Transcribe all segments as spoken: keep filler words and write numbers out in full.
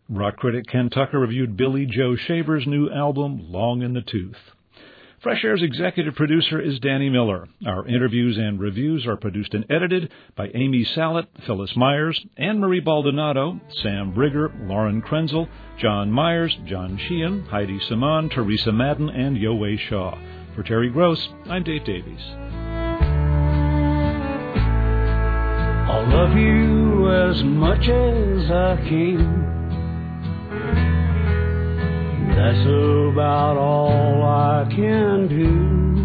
Rock critic Ken Tucker reviewed Billy Joe Shaver's new album, Long in the Tooth. Fresh Air's executive producer is Danny Miller. Our interviews and reviews are produced and edited by Amy Sallet, Phyllis Myers, Anne-Marie Baldonado, Sam Brigger, Lauren Krenzel, John Myers, John Sheehan, Heidi Simon, Teresa Madden, and Yowei Shaw. For Terry Gross, I'm Dave Davies. I'll love you as much as I can. That's about all I can do.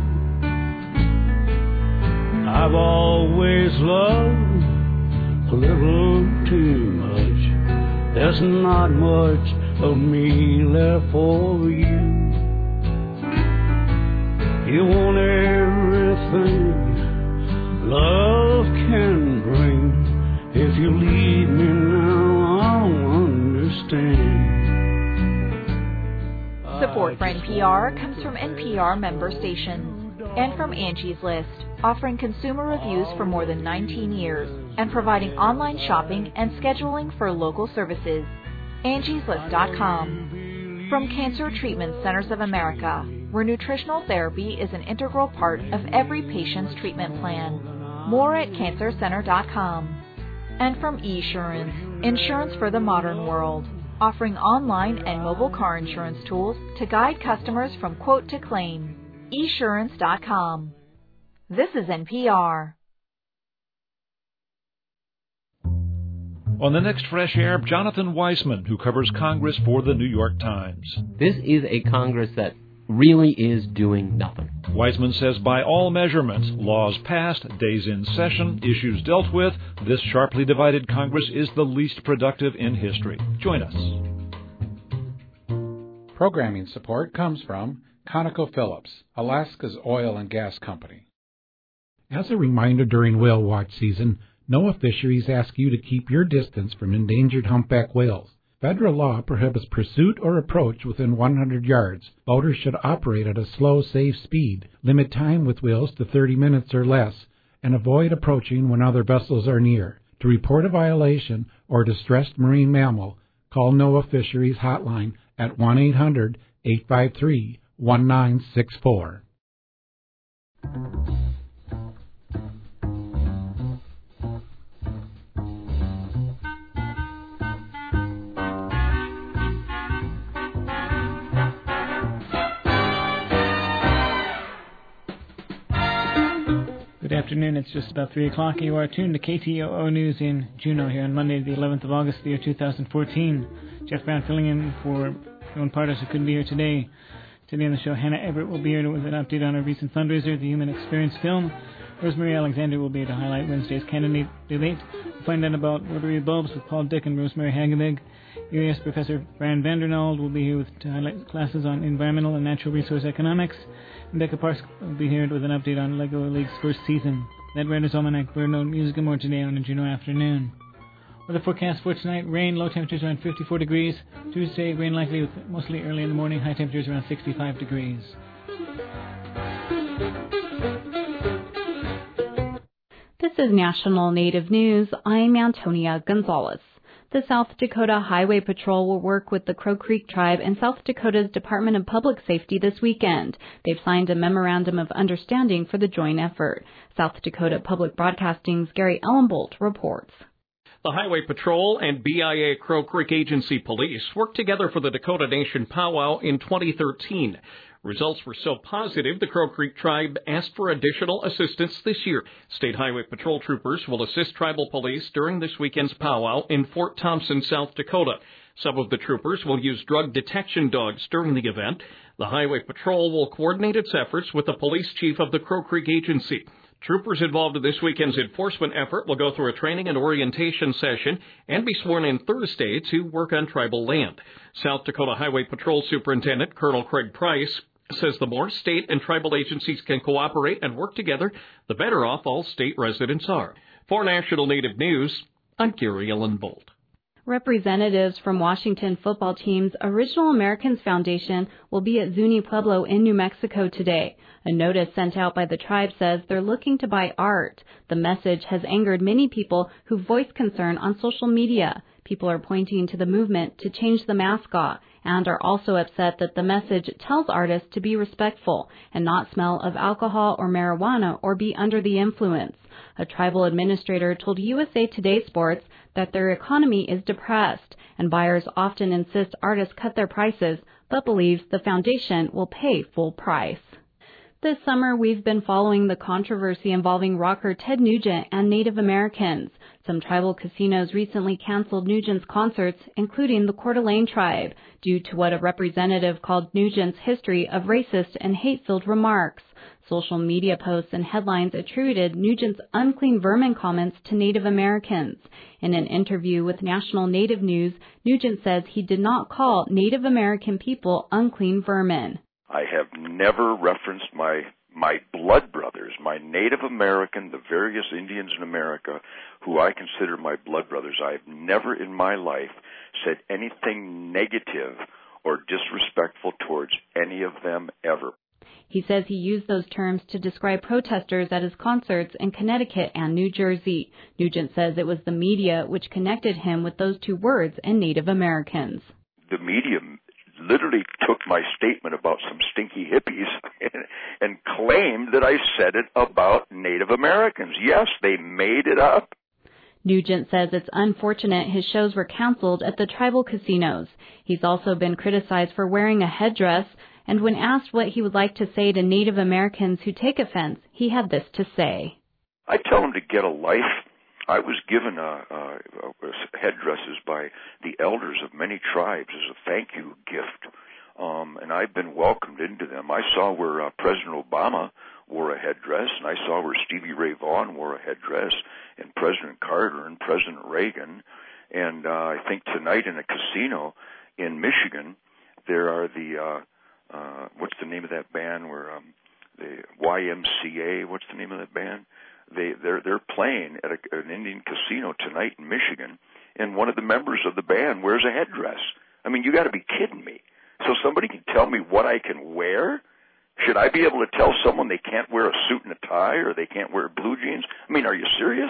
I've always loved a little too much. There's not much of me left for you. You want everything love can bring. If you leave me now, I'll understand. Support for N P R comes from N P R member stations and from Angie's List, offering consumer reviews for more than nineteen years and providing online shopping and scheduling for local services. Angies List dot com. From Cancer Treatment Centers of America, where nutritional therapy is an integral part of every patient's treatment plan. More at Cancer Center dot com. And from eSurance, insurance for the modern world, offering online and mobile car insurance tools to guide customers from quote to claim. e surance dot com. This is N P R. On the next Fresh Air, Jonathan Weissman, who covers Congress for the New York Times. This is a Congress that really is doing nothing. Weissman says by all measurements, laws passed, days in session, issues dealt with, this sharply divided Congress is the least productive in history. Join us. Programming support comes from ConocoPhillips, Alaska's oil and gas company. As a reminder during whale watch season, NOAA Fisheries asks you to keep your distance from endangered humpback whales. Federal law prohibits pursuit or approach within one hundred yards. Boaters should operate at a slow, safe speed, limit time with whales to thirty minutes or less, and avoid approaching when other vessels are near. To report a violation or distressed marine mammal, call NOAA Fisheries Hotline at one eight hundred, eight five three, one nine six four. Good afternoon. It's just about three o'clock. You are tuned to K T O O News in Juneau here on Monday, the eleventh of August, the year two thousand fourteen. Jeff Brown filling in for Joan Pardos, who couldn't be here today. Today on the show, Hannah Everett will be here with an update on our recent fundraiser, the Human Experience film. Rosemary Alexander will be here to highlight Wednesday's candidate debate. We'll find out about rotary bulbs with Paul Dick and Rosemary Hagevig. U S Professor Brian Vandernald will be here with, to highlight classes on environmental and natural resource economics. And Becca Parks will be here with an update on Lego League's first season. That Writer's Almanac, we're no music and more today on a Juneau afternoon. Weather forecast for tonight, rain, low temperatures around fifty-four degrees. Tuesday, rain likely with mostly early in the morning, high temperatures around sixty-five degrees. This is National Native News. I'm Antonia Gonzalez. The South Dakota Highway Patrol will work with the Crow Creek Tribe and South Dakota's Department of Public Safety this weekend. They've signed a memorandum of understanding for the joint effort. South Dakota Public Broadcasting's Gary Ellenbolt reports. The Highway Patrol and B I A Crow Creek Agency Police worked together for the Dakota Nation Powwow in twenty thirteen. Results were so positive, the Crow Creek Tribe asked for additional assistance this year. State Highway Patrol troopers will assist tribal police during this weekend's powwow in Fort Thompson, South Dakota. Some of the troopers will use drug detection dogs during the event. The Highway Patrol will coordinate its efforts with the police chief of the Crow Creek Agency. Troopers involved in this weekend's enforcement effort will go through a training and orientation session and be sworn in Thursday to work on tribal land. South Dakota Highway Patrol Superintendent Colonel Craig Price says the more state and tribal agencies can cooperate and work together, the better off all state residents are. For National Native News, I'm Gary Ellenbolt. Representatives from Washington football team's Original Americans Foundation will be at Zuni Pueblo in New Mexico today. A notice sent out by the tribe says they're looking to buy art. The message has angered many people who voiced concern on social media. People are pointing to the movement to change the mascot and are also upset that the message tells artists to be respectful and not smell of alcohol or marijuana or be under the influence. A tribal administrator told U S A Today Sports that their economy is depressed and buyers often insist artists cut their prices, but believes the foundation will pay full price. This summer, we've been following the controversy involving rocker Ted Nugent and Native Americans. Some tribal casinos recently canceled Nugent's concerts, including the Coeur d'Alene tribe, due to what a representative called Nugent's history of racist and hate-filled remarks. Social media posts and headlines attributed Nugent's unclean vermin comments to Native Americans. In an interview with National Native News, Nugent says he did not call Native American people unclean vermin. I have never referenced my my blood brothers, my Native American, the various Indians in America who I consider my blood brothers. I have never in my life said anything negative or disrespectful towards any of them ever. He says he used those terms to describe protesters at his concerts in Connecticut and New Jersey. Nugent says it was the media which connected him with those two words and Native Americans. The media literally took my statement about some stinky hippies and, and claimed that I said it about Native Americans. Yes, they made it up. Nugent says it's unfortunate his shows were canceled at the tribal casinos. He's also been criticized for wearing a headdress, and when asked what he would like to say to Native Americans who take offense, he had this to say. I tell them to get a life. I was given a, a, a headdresses by the elders of many tribes as a thank you gift, um, and I've been welcomed into them. I saw where uh, President Obama wore a headdress, and I saw where Stevie Ray Vaughan wore a headdress, and President Carter and President Reagan. And uh, I think tonight in a casino in Michigan, there are the, uh, uh, what's the name of that band where, um, the Y M C A, what's the name of that band? They, they're, they're playing at a, an Indian casino tonight in Michigan, and one of the members of the band wears a headdress. I mean, you got to be kidding me. So somebody can tell me what I can wear? Should I be able to tell someone they can't wear a suit and a tie or they can't wear blue jeans? I mean, are you serious?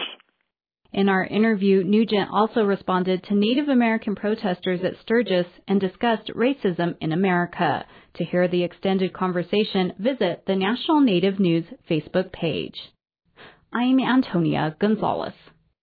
In our interview, Nugent also responded to Native American protesters at Sturgis and discussed racism in America. To hear the extended conversation, visit the National Native News Facebook page. I'm Antonia Gonzalez.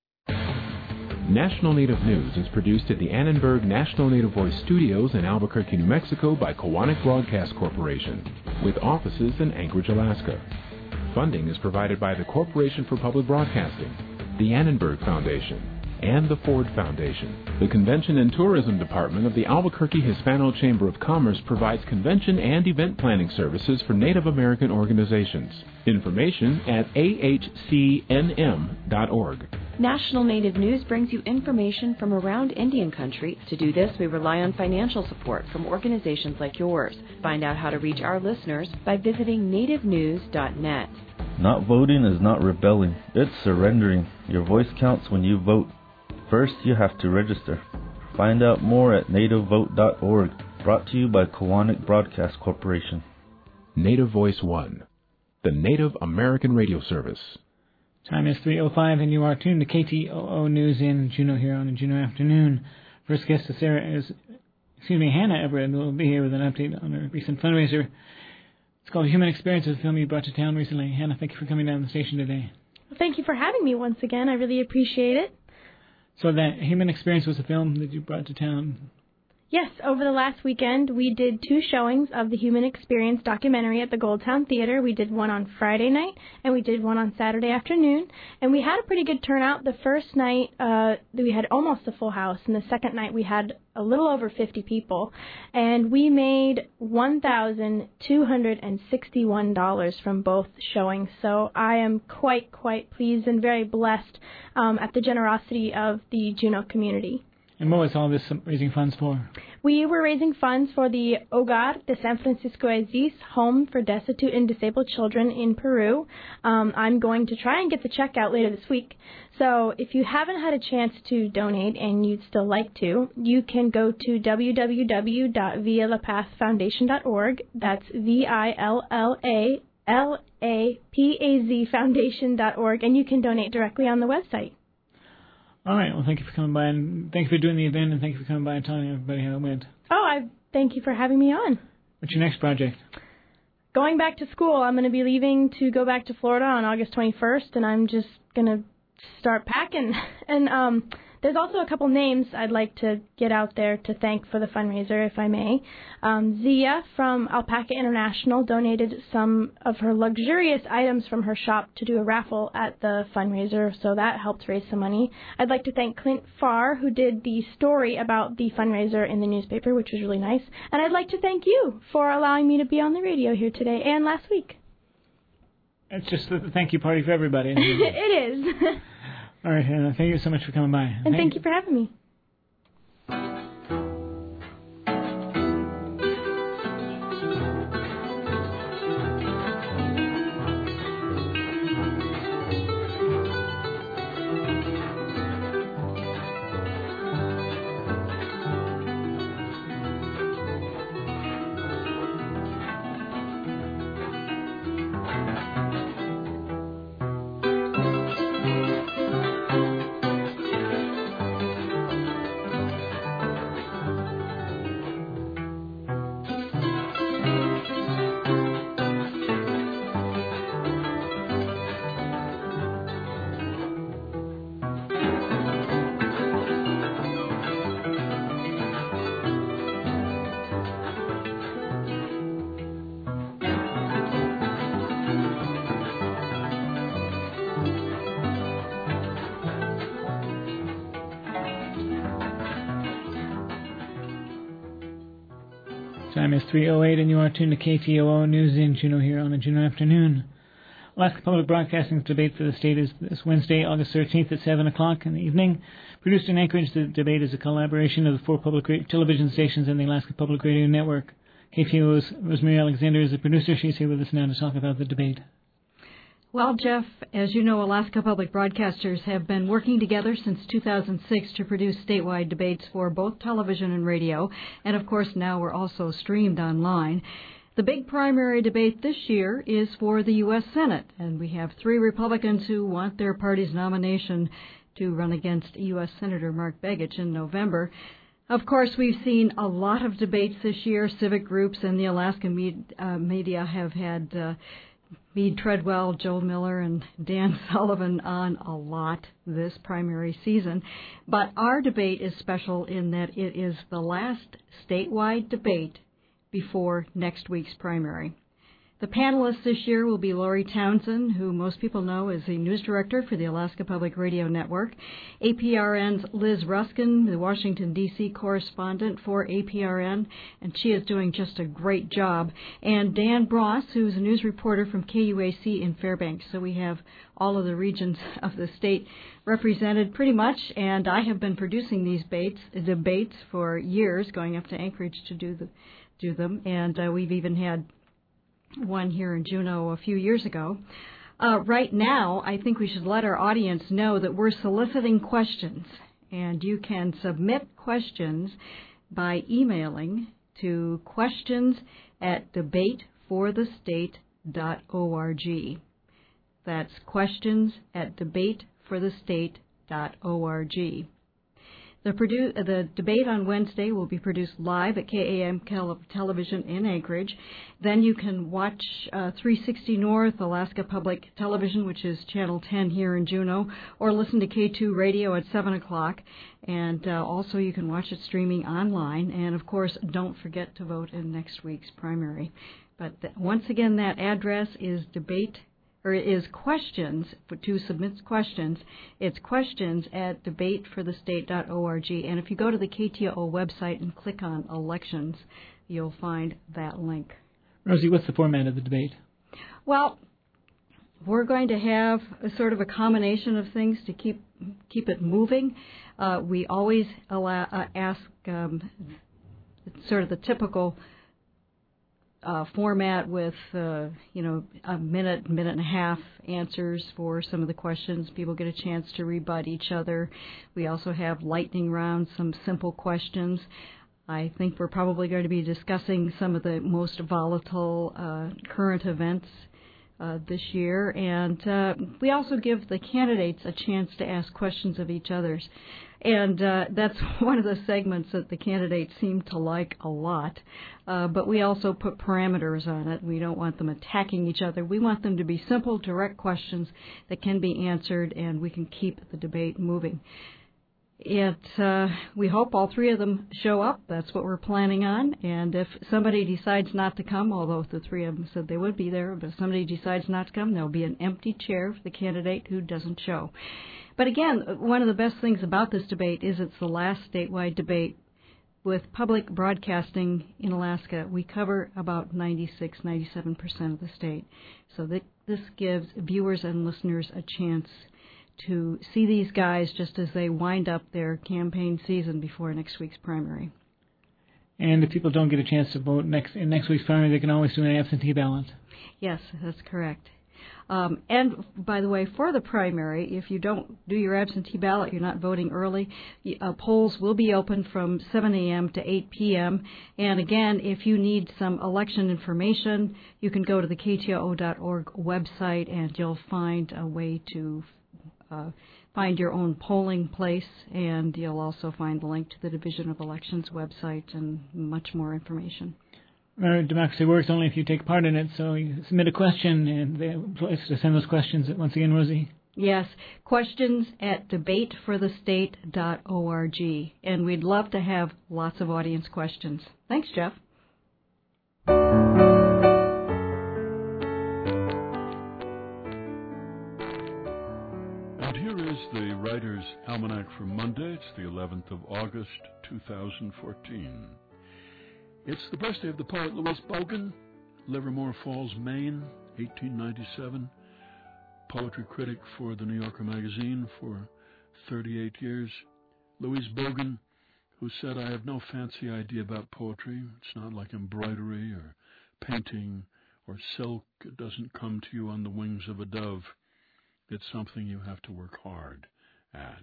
National Native News is produced at the Annenberg National Native Voice Studios in Albuquerque, New Mexico by Kowanik Broadcast Corporation, with offices in Anchorage, Alaska. Funding is provided by the Corporation for Public Broadcasting, the Annenberg Foundation, and the Ford Foundation. The Convention and Tourism Department of the Albuquerque Hispano Chamber of Commerce provides convention and event planning services for Native American organizations. Information at A H C N M dot org. National Native News brings you information from around Indian country. To do this, we rely on financial support from organizations like yours. Find out how to reach our listeners by visiting native news dot net. Not voting is not rebelling, it's surrendering. Your voice counts when you vote. First, you have to register. Find out more at native vote dot org. Brought to you by Kowanik Broadcast Corporation. Native Voice One, the Native American radio service. Time is three oh five, and you are tuned to K T O O News in Juneau here on a Juneau afternoon. First guest is Sarah is, excuse me, Hannah Everett will be here with an update on her recent fundraiser. It's called Human Experience, a film you brought to town recently. Hannah, thank you for coming down to the station today. Well, thank you for having me once again. I really appreciate it. So that Human Experience was a film that you brought to town. Yes, over the last weekend, we did two showings of the Human Experience documentary at the Goldtown Theater. We did one on Friday night, and we did one on Saturday afternoon. And we had a pretty good turnout. The first night, uh, we had almost a full house, and the second night, we had a little over fifty people. And we made one thousand two hundred sixty-one dollars from both showings. So I am quite, quite pleased and very blessed um, at the generosity of the Juneau community. And what was all this raising funds for? We were raising funds for the Hogar de San Francisco Aziz, home for destitute and disabled children in Peru. Um, I'm going to try and get the check out later this week. So if you haven't had a chance to donate and you'd still like to, you can go to w w w dot via la paz foundation dot org. That's V I L L A L A P A Z foundation dot org, and you can donate directly on the website. All right. Well, thank you for coming by, and thank you for doing the event, and thank you for coming by and telling everybody how it went. Oh, I thank you for having me on. What's your next project? Going back to school. I'm going to be leaving to go back to Florida on August twenty-first, and I'm just going to start packing. And um, there's also a couple names I'd like to get out there to thank for the fundraiser, if I may. Um, Zia from Alpaca International donated some of her luxurious items from her shop to do a raffle at the fundraiser, so that helped raise some money. I'd like to thank Clint Farr, who did the story about the fundraiser in the newspaper, which was really nice. And I'd like to thank you for allowing me to be on the radio here today and last week. It's just a thank you party for everybody. It is. All right, Hannah, thank you so much for coming by. And thank, thank you for having me. Time is three oh eight, and you are tuned to K T O O News in Juneau here on a Juneau afternoon. Alaska Public Broadcasting's debate for the state is this Wednesday, August thirteenth at seven o'clock in the evening. Produced in Anchorage, the debate is a collaboration of the four public ra- television stations and the Alaska Public Radio Network. K T O O's Rosemary Alexander is the producer. She's here with us now to talk about the debate. Well, Jeff, as you know, Alaska Public Broadcasters have been working together since two thousand six to produce statewide debates for both television and radio, and of course now we're also streamed online. The big primary debate this year is for the U S Senate, and we have three Republicans who want their party's nomination to run against U S Senator Mark Begich in November. Of course, we've seen a lot of debates this year. Civic groups and the Alaska med- uh, media have had uh, Meade Treadwell, Joel Miller, and Dan Sullivan on a lot this primary season. But our debate is special in that it is the last statewide debate before next week's primary. The panelists this year will be Lori Townsend, who most people know is the news director for the Alaska Public Radio Network, A P R N's Liz Ruskin, the Washington, D C correspondent for A P R N, and she is doing just a great job, and Dan Bross, who's a news reporter from K U A C in Fairbanks. So we have all of the regions of the state represented pretty much, and I have been producing these debates, debates for years, going up to Anchorage to do, the, do them, and uh, we've even had one here in Juneau a few years ago. Uh, right now, I think we should let our audience know that we're soliciting questions, and you can submit questions by emailing to questions at debate for the state dot org. That's questions at debate for the state dot org. The, produ- the debate on Wednesday will be produced live at K A M Television in Anchorage. Then you can watch uh, three sixty North, Alaska Public Television, which is Channel ten here in Juneau, or listen to K two Radio at seven o'clock. And uh, also you can watch it streaming online. And, of course, don't forget to vote in next week's primary. But th- once again, that address is debate or is questions, for, to submit questions, it's questions at debate for the state dot org. And if you go to the K T O O website and click on elections, you'll find that link. Rosie, what's the format of the debate? Well, we're going to have a sort of a combination of things to keep keep it moving. Uh, we always allow, uh, ask um, sort of the typical Uh, format with, uh, you know, a minute, minute and a half answers for some of the questions. People get a chance to rebut each other. We also have lightning rounds, some simple questions. I think we're probably going to be discussing some of the most volatile uh, current events uh, this year. And uh, we also give the candidates a chance to ask questions of each other's. And uh, that's one of the segments that the candidates seem to like a lot. Uh, but we also put parameters on it. We don't want them attacking each other. We want them to be simple, direct questions that can be answered, and we can keep the debate moving. It, uh, we hope all three of them show up. That's what we're planning on. And if somebody decides not to come, although the three of them said they would be there, but if somebody decides not to come, there'll be an empty chair for the candidate who doesn't show. But again, one of the best things about this debate is it's the last statewide debate. With public broadcasting in Alaska, we cover about ninety-six, ninety-seven percent of the state. So that this gives viewers and listeners a chance to see these guys just as they wind up their campaign season before next week's primary. And if people don't get a chance to vote next in next week's primary, they can always do an absentee ballot. Yes, that's correct. Um, and, by the way, for the primary, if you don't do your absentee ballot, you're not voting early, uh, polls will be open from seven a.m. to eight p.m. And, again, if you need some election information, you can go to the K T O O dot org website, and you'll find a way to uh, find your own polling place, and you'll also find the link to the Division of Elections website and much more information. Our democracy works only if you take part in it, so you submit a question, and the place to send those questions once again, Rosie. Yes, questions at debate for the state dot org, and we'd love to have lots of audience questions. Thanks, Jeff. And here is the Writer's Almanac for Monday. It's the eleventh of August, two thousand fourteen. It's the birthday of the poet Louise Bogan, Livermore Falls, Maine, eighteen ninety-seven. Poetry critic for the New Yorker magazine for thirty-eight years. Louise Bogan, who said, "I have no fancy idea about poetry. It's not like embroidery or painting or silk. It doesn't come to you on the wings of a dove. It's something you have to work hard at."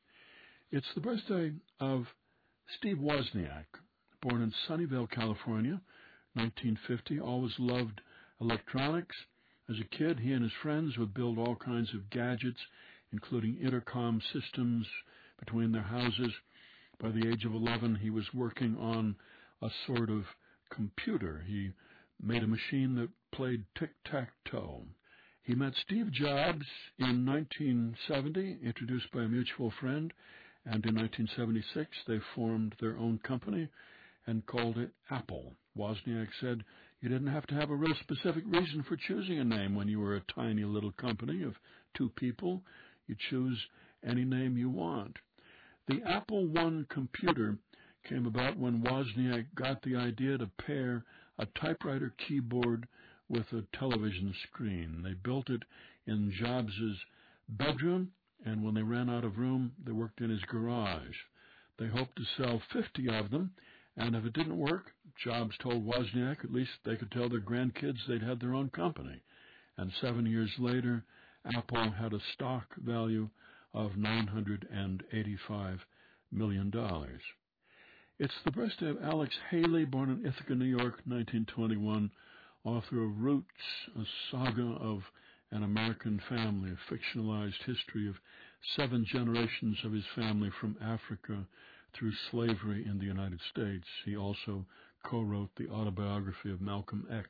It's the birthday of Steve Wozniak, born in Sunnyvale, California, nineteen fifty, always loved electronics. As a kid, he and his friends would build all kinds of gadgets, including intercom systems between their houses. By the age of eleven, he was working on a sort of computer. He made a machine that played tic-tac-toe. He met Steve Jobs in nineteen seventy, introduced by a mutual friend, and in nineteen seventy-six they formed their own company and called it Apple. Wozniak said you didn't have to have a real specific reason for choosing a name when you were a tiny little company of two people. You choose any name you want. The Apple One computer came about when Wozniak got the idea to pair a typewriter keyboard with a television screen. They built it in Jobs' bedroom, and when they ran out of room, they worked in his garage. They hoped to sell fifty of them, and if it didn't work, Jobs told Wozniak at least they could tell their grandkids they'd had their own company. And seven years later, Apple had a stock value of nine hundred eighty-five million dollars. It's the birthday of Alex Haley, born in Ithaca, New York, nineteen twenty-one, author of Roots, a saga of an American family, a fictionalized history of seven generations of his family from Africa through slavery in the United States. He also co-wrote the autobiography of Malcolm X.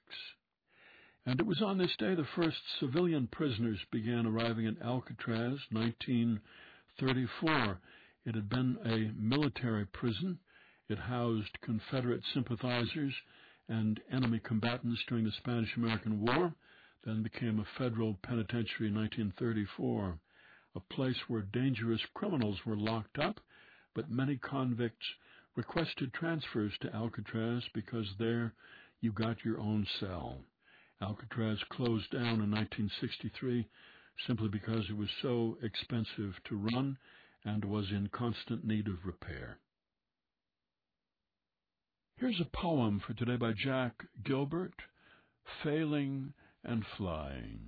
And it was on this day the first civilian prisoners began arriving at Alcatraz, nineteen thirty-four. It had been a military prison. It housed Confederate sympathizers and enemy combatants during the Spanish-American War, then became a federal penitentiary in nineteen thirty-four, a place where dangerous criminals were locked up, but many convicts requested transfers to Alcatraz because there you got your own cell. Alcatraz closed down in nineteen sixty-three simply because it was so expensive to run and was in constant need of repair. Here's a poem for today by Jack Gilbert, Failing and Flying.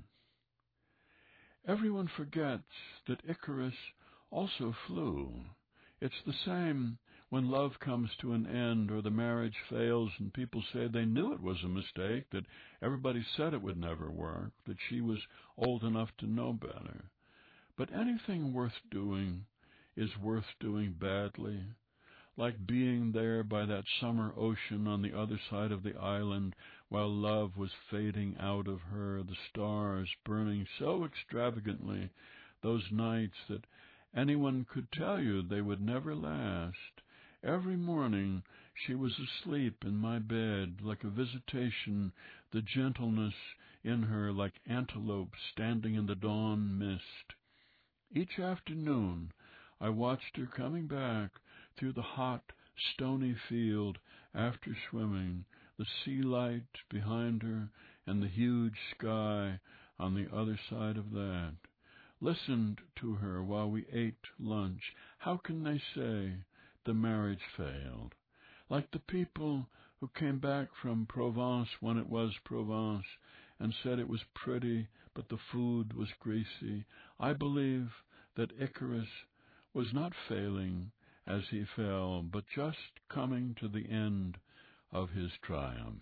Everyone forgets that Icarus also flew. It's the same when love comes to an end or the marriage fails and people say they knew it was a mistake, that everybody said it would never work, that she was old enough to know better. But anything worth doing is worth doing badly, like being there by that summer ocean on the other side of the island while love was fading out of her, the stars burning so extravagantly, those nights that anyone could tell you they would never last. Every morning she was asleep in my bed like a visitation, the gentleness in her like antelope standing in the dawn mist. Each afternoon I watched her coming back through the hot, stony field after swimming, the sea light behind her and the huge sky on the other side of that. Listened to her while we ate lunch. How can they say the marriage failed? Like the people who came back from Provence when it was Provence and said it was pretty, but the food was greasy. I believe that Icarus was not failing as he fell, but just coming to the end of his triumph.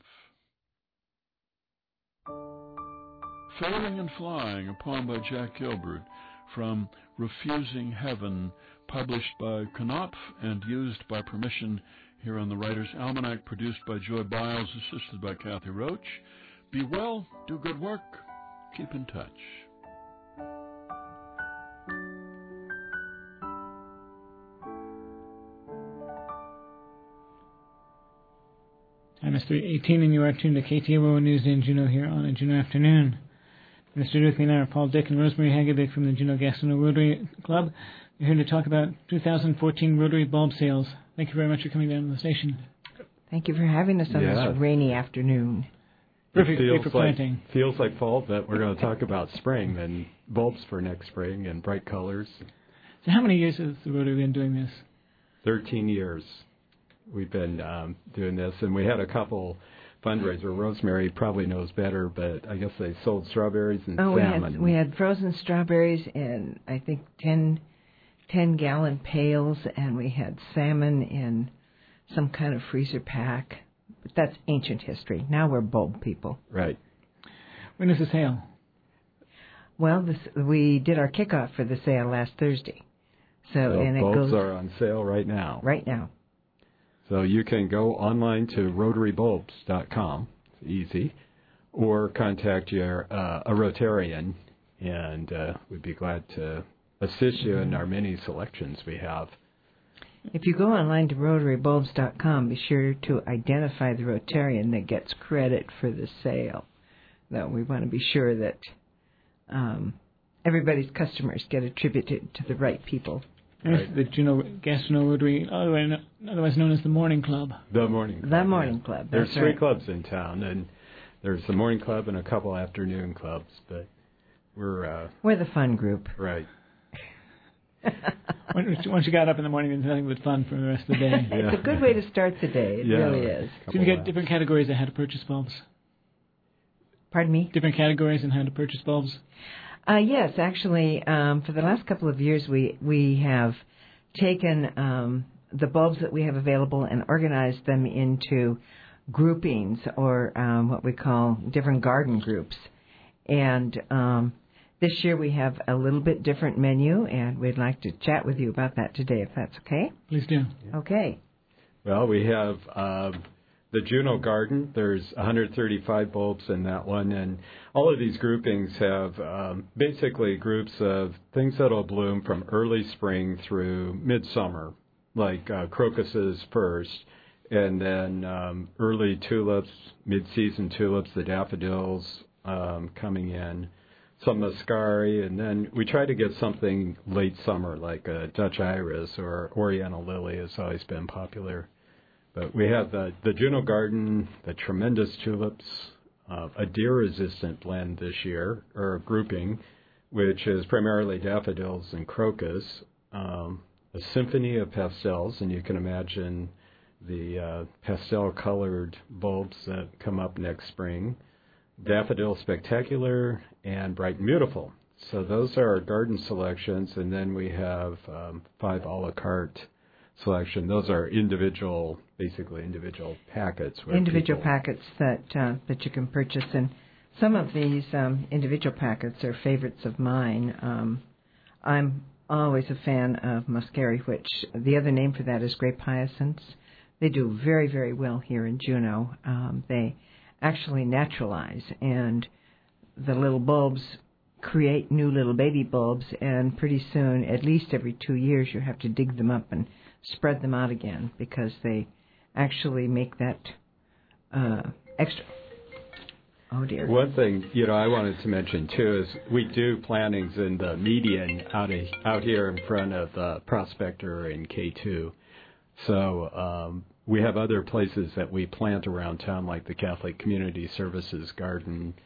Failing and Flying, a poem by Jack Gilbert from Refusing Heaven, published by Knopf and used by permission here on the Writer's Almanac, produced by Joy Biles, assisted by Kathy Roach. Be well, do good work, keep in touch. Time is three eighteen, and you are tuned to K T O O News in Juneau here on a Juneau afternoon. Mister With me and I are Paul Dick and Rosemary Hagedorn from the Juneau Gastineau Rotary Club. We're here to talk about two thousand fourteen Rotary bulb sales. Thank you very much for coming down to the station. Thank you for having us on yeah. this rainy afternoon. Perfect feels for like, planting. Feels like fall, but we're going to talk about spring and bulbs for next spring and bright colors. So how many years has the Rotary been doing this? Thirteen years we've been um, doing this, and we had a couple fundraiser. Rosemary probably knows better, but I guess they sold strawberries and oh, salmon. We had, we had frozen strawberries in, I think, ten, ten gallon pails, and we had salmon in some kind of freezer pack. But that's ancient history. Now we're bulb people. Right. When is the sale? Well, this, we did our kickoff for the sale last Thursday. So, so and it bulbs goes are on sale right now. Right now. So you can go online to rotary bulbs dot com, it's easy, or contact your uh, a Rotarian, and uh, we'd be glad to assist you in our many selections we have. If you go online to rotary bulbs dot com, be sure to identify the Rotarian that gets credit for the sale. Now, we want to be sure that um, everybody's customers get attributed to the right people. Right. The Juneau Gastineau Rotary, otherwise known as the Morning Club. The Morning Club. The Morning yeah. Club. There's That's three right. clubs in town, and there's the Morning Club and a couple afternoon clubs, but we're... Uh, we're the fun group. Right. Once you got up in the morning, there's nothing but fun for the rest of the day. Yeah. It's a good way to start the day. It yeah, really is. So you got different categories on how to purchase bulbs? Pardon me? Different categories on how to purchase bulbs? Uh, yes, actually, um, for the last couple of years, we, we have taken um, the bulbs that we have available and organized them into groupings, or um, what we call different garden groups. And um, this year we have a little bit different menu, and we'd like to chat with you about that today, if that's okay. Please do. Okay. Well, we have um, the Juneau Garden. There's one hundred thirty-five bulbs in that one, and all of these groupings have um, basically groups of things that will bloom from early spring through midsummer, like uh, crocuses first, and then um, early tulips, mid-season tulips, the daffodils um, coming in, some muscari, and then we try to get something late summer, like a Dutch iris or Oriental lily has always been popular. But we have the, the Juneau Garden, the tremendous tulips, uh, a deer-resistant blend this year, or grouping, which is primarily daffodils and crocus, um, a symphony of pastels, and you can imagine the uh, pastel-colored bulbs that come up next spring, Daffodil Spectacular, and Bright and Beautiful. So those are our garden selections, and then we have um, five a la carte selection. Those are individual, basically individual packets. Where individual people... packets that uh, that you can purchase, and some of these um, individual packets are favorites of mine. Um, I'm always a fan of muscari, which the other name for that is grape hyacinths. They do very, very well here in Juneau. Um, they actually naturalize, and the little bulbs create new little baby bulbs, and pretty soon, at least every two years, you have to dig them up and spread them out again because they actually make that uh, extra. Oh, dear. One thing, you know, I wanted to mention, too, is we do plantings in the median out, of, out here in front of uh, Prospector and K two. So um, we have other places that we plant around town, like the Catholic Community Services Garden,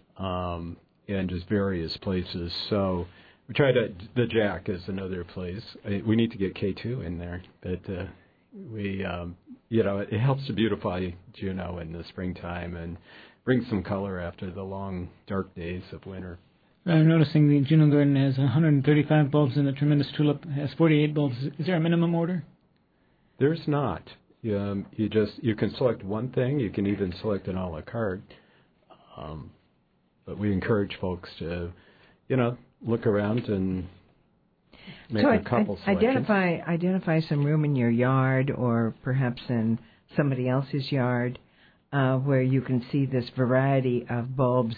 um, and just various places. So we try to, the Jack is another place. We need to get K two in there, but uh, we, um, you know, it helps to beautify Juneau in the springtime and bring some color after the long, dark days of winter. I'm noticing the Juneau Garden has one hundred thirty-five bulbs and the Tremendous Tulip has forty-eight bulbs. Is there a minimum order? There's not. Um, you just you can select one thing. You can even select an a la carte. Um, but we encourage folks to, you know, look around and make so a couple I, I, selections. Identify identify some room in your yard, or perhaps in somebody else's yard, uh, where you can see this variety of bulbs.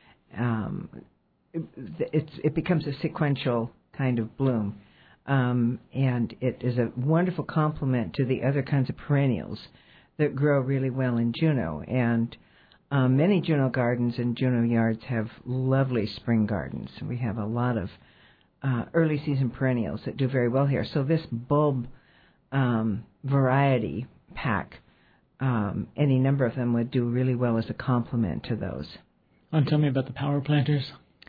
Um, it, it's, it becomes a sequential kind of bloom. Um, and it is a wonderful complement to the other kinds of perennials that grow really well in Juneau. And um, many Juneau gardens and Juneau yards have lovely spring gardens. We have a lot of uh, early season perennials that do very well here. So this bulb um, variety pack, um, any number of them would do really well as a complement to those. And tell me about the power planters.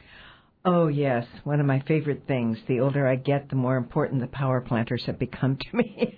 Oh, yes. One of my favorite things. The older I get, the more important the power planters have become to me.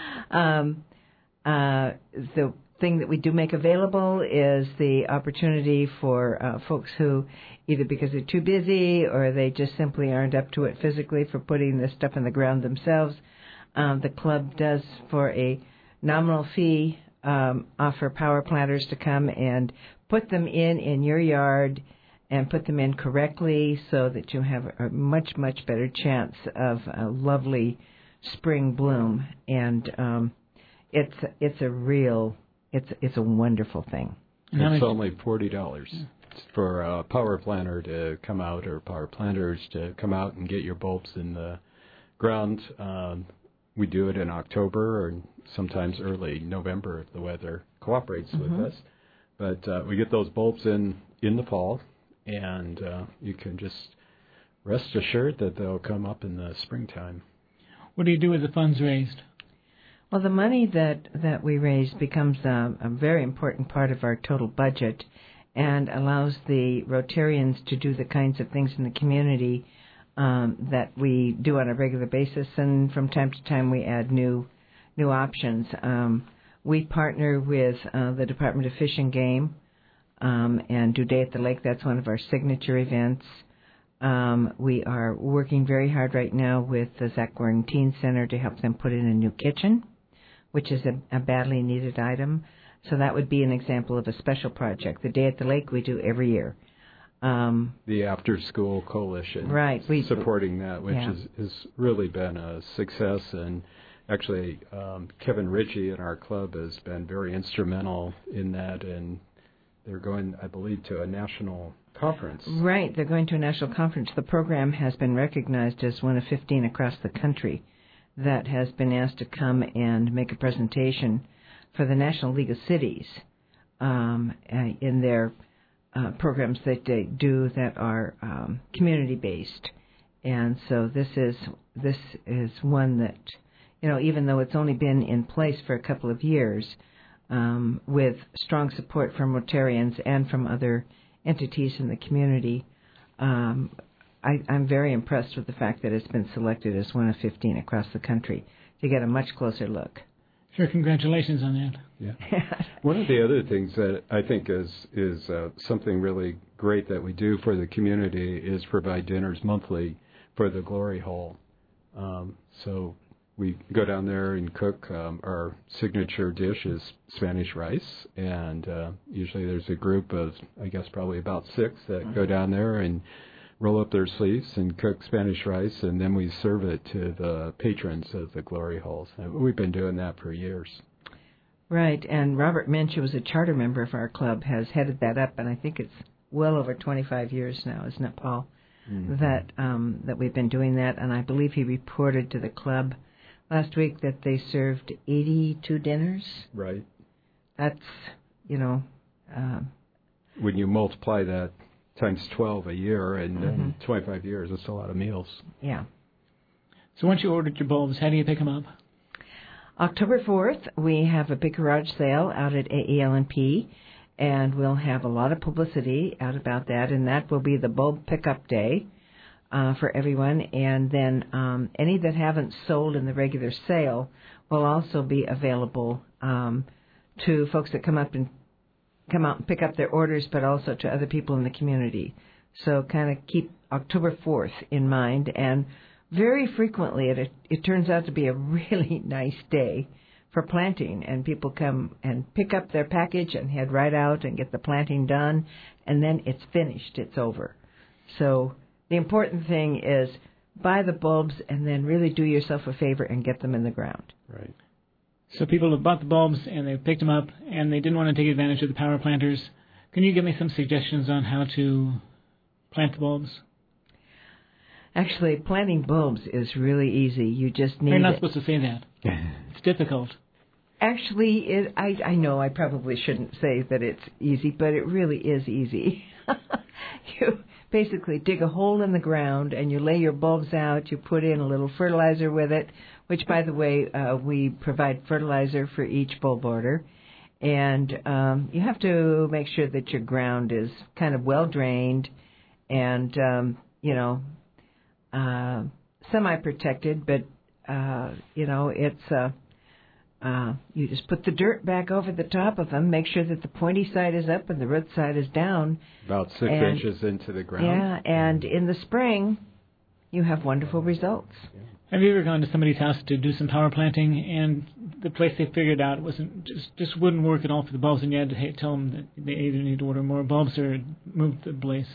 um, uh, the thing that we do make available is the opportunity for uh, folks who, either because they're too busy or they just simply aren't up to it physically for putting this stuff in the ground themselves, um, the club does, for a nominal fee, um, offer power planters to come and put them in in your yard and put them in correctly so that you have a much, much better chance of a lovely spring bloom. And um, it's it's a real, it's it's a wonderful thing. It's only forty dollars for a power planter to come out, or power planters to come out and get your bulbs in the ground. Um, we do it in October or sometimes early November if the weather cooperates mm-hmm. with us. But uh, we get those bulbs in in the fall. And uh, you can just rest assured that they'll come up in the springtime. What do you do with the funds raised? Well, the money that, that we raise becomes a, a very important part of our total budget and allows the Rotarians to do the kinds of things in the community um, that we do on a regular basis. And from time to time, we add new new options. Um, we partner with uh, the Department of Fish and Game. Um, and do Day at the Lake. That's one of our signature events. Um, we are working very hard right now with the Zach Gordon Teen Center to help them put in a new kitchen, which is a, a badly needed item. So that would be an example of a special project. The Day at the Lake we do every year. Um, the After School Coalition, right? We, supporting that, which yeah. has, has really been a success. And actually, um, Kevin Ritchie in our club has been very instrumental in that. And they're going, I believe, to a national conference. Right, they're going to a national conference. The program has been recognized as one of fifteen across the country that has been asked to come and make a presentation for the National League of Cities um, uh, in their uh, programs that they do that are um, community-based. And so this is this is one that, you know, even though it's only been in place for a couple of years, Um, with strong support from Rotarians and from other entities in the community, um, I, I'm very impressed with the fact that it's been selected as one of fifteen across the country to get a much closer look. Sure, congratulations on that. Yeah. One of the other things that I think is is uh, something really great that we do for the community is provide dinners monthly for the Glory Hole. Um, so we go down there and cook. Um, our signature dish is Spanish rice, and uh, usually there's a group of, I guess, probably about six that go down there and roll up their sleeves and cook Spanish rice, and then we serve it to the patrons of the glory holes. And we've been doing that for years. Right, and Robert Minch, who was a charter member of our club, has headed that up, and I think it's well over twenty-five years now, isn't it, Paul, mm-hmm. that um, that we've been doing that, and I believe he reported to the club last week that they served eighty-two dinners. Right. That's, you know... Uh, when you multiply that times twelve a year, and mm-hmm. in twenty-five years, it's a lot of meals. Yeah. So once you ordered your bulbs, how do you pick them up? October fourth, we have a big garage sale out at A E L N P, and we'll have a lot of publicity out about that, and that will be the bulb pickup day uh, for everyone. And then um, any that haven't sold in the regular sale will also be available um, to folks that come up and come out and pick up their orders, but also to other people in the community. So kind of keep October fourth in mind, and very frequently it it turns out to be a really nice day for planting, and people come and pick up their package and head right out and get the planting done, and then it's finished, it's over. So the important thing is buy the bulbs and then really do yourself a favor and get them in the ground. Right. So people have bought the bulbs and they picked them up and they didn't want to take advantage of the power planters. Can you give me some suggestions on how to plant the bulbs? Actually, planting bulbs is really easy. You just need... You're not it. supposed to say that. It's difficult. Actually, it, I, I know I probably shouldn't say that it's easy, but it really is easy. You basically dig a hole in the ground and you lay your bulbs out. You put in a little fertilizer with it, which, by the way, uh, we provide fertilizer for each bulb order. And um, you have to make sure that your ground is kind of well drained and, um, you know, uh, semi-protected, but, uh, you know, it's... Uh, Uh, you just put the dirt back over the top of them, make sure that the pointy side is up and the root side is down. About six and, inches into the ground. Yeah, and in the spring, you have wonderful results. Yeah. Have you ever gone to somebody's house to do some power planting, and the place they figured out wasn't just just wouldn't work at all for the bulbs, and you had to hey, tell them that they either need to order more bulbs or move the place?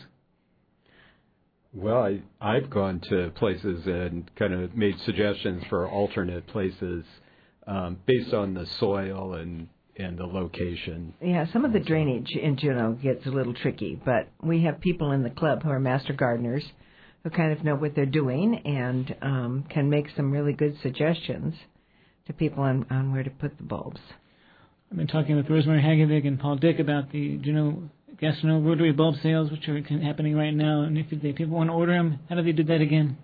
Well, I, I've gone to places and kind of made suggestions for alternate places. Um, based on the soil and, and the location. Yeah, some of the drainage in Juneau gets a little tricky, but we have people in the club who are master gardeners who kind of know what they're doing and um, can make some really good suggestions to people on, on where to put the bulbs. I've been talking with Rosemary Hagevig and Paul Dick about the Juneau Gastineau Rotary bulb sales, which are happening right now, and if they, people want to order them, how do they do that again?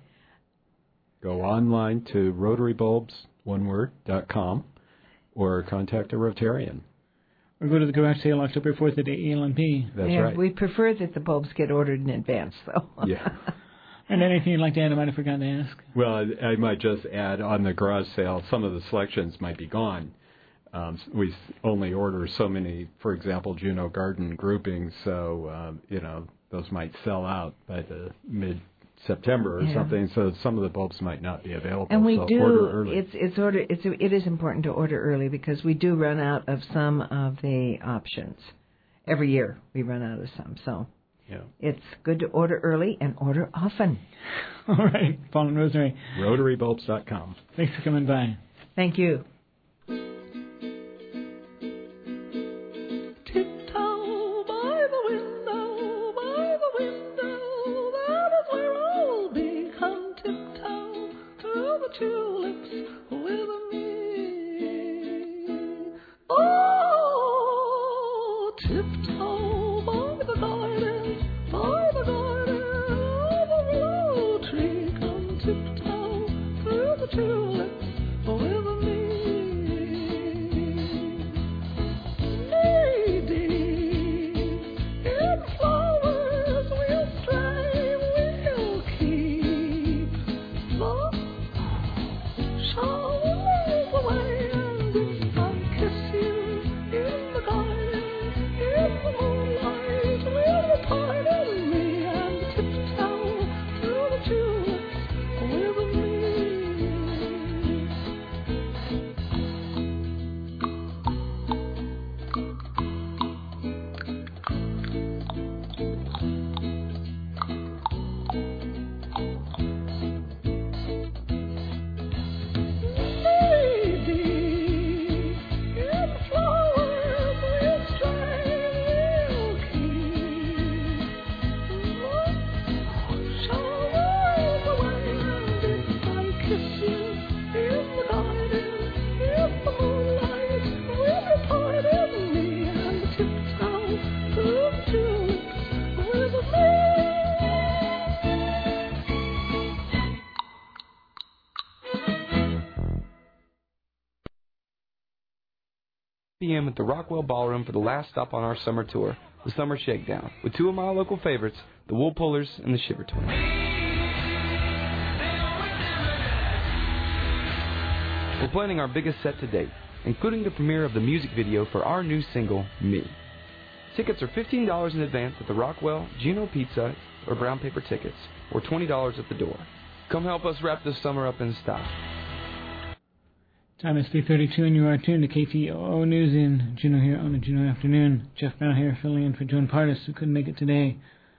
Go online to Rotary Bulbs, one word, dot com, or contact a Rotarian. Or go to the garage sale October fourth at A E L N P. That's yeah, right. We prefer that the bulbs get ordered in advance, though. Yeah. And anything you'd like to add, I might have forgotten to ask. Well, I, I might just add on the garage sale, some of the selections might be gone. Um, we only order so many, for example, Juneau Garden groupings, so, um, you know, those might sell out by the mid September or yeah. something, so some of the bulbs might not be available. And we so do. Order early. It's it's order. It's it is important to order early because we do run out of some of the options. Every year we run out of some, so yeah. It's good to order early and order often. All right, Paul and Rosemary. Rotary Bulbs dot com. Thanks for coming by. Thank you. Away and if I kiss you in the garden, in the moonlight. p.m. at the Rockwell Ballroom for the last stop on our summer tour, the Summer Shakedown, with two of my local favorites, the Wool Pullers and the Shiver Twins. We're planning our biggest set to date, including the premiere of the music video for our new single, Me. Tickets are fifteen dollars in advance at the Rockwell, Gino Pizza, or Brown Paper Tickets, or twenty dollars at the door. Come help us wrap this summer up in style. Time is three thirty-two, and you are tuned to K T O O News in Juneau here on a Juneau afternoon. Jeff Brown here filling in for Joan Partis, who couldn't make it today.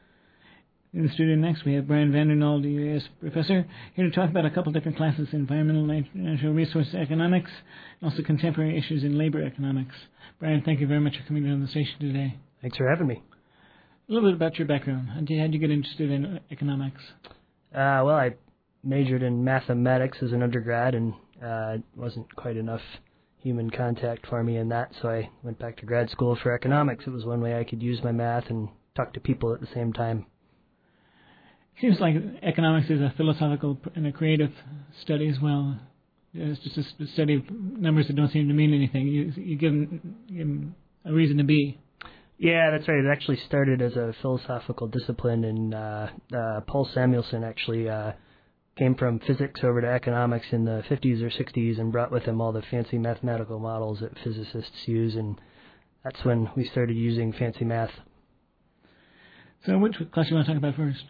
In the studio next, we have Brian Vandernold, the U A S professor, here to talk about a couple different classes, environmental natural resource economics, and also contemporary issues in labor economics. Brian, thank you very much for coming on the station today. Thanks for having me. A little bit about your background. How did you, how did you get interested in economics? Uh, well, I majored in mathematics as an undergrad, and uh, it wasn't quite enough human contact for me in that, so I went back to grad school for economics. It was one way I could use my math and talk to people at the same time. Seems like economics is a philosophical and a creative study as well. It's just a study of numbers that don't seem to mean anything. You, you give, them, give them a reason to be. Yeah, that's right. It actually started as a philosophical discipline, and uh, uh, Paul Samuelson actually uh, came from physics over to economics in the fifties or sixties and brought with him all the fancy mathematical models that physicists use, and that's when we started using fancy math. So which class do you want to talk about first?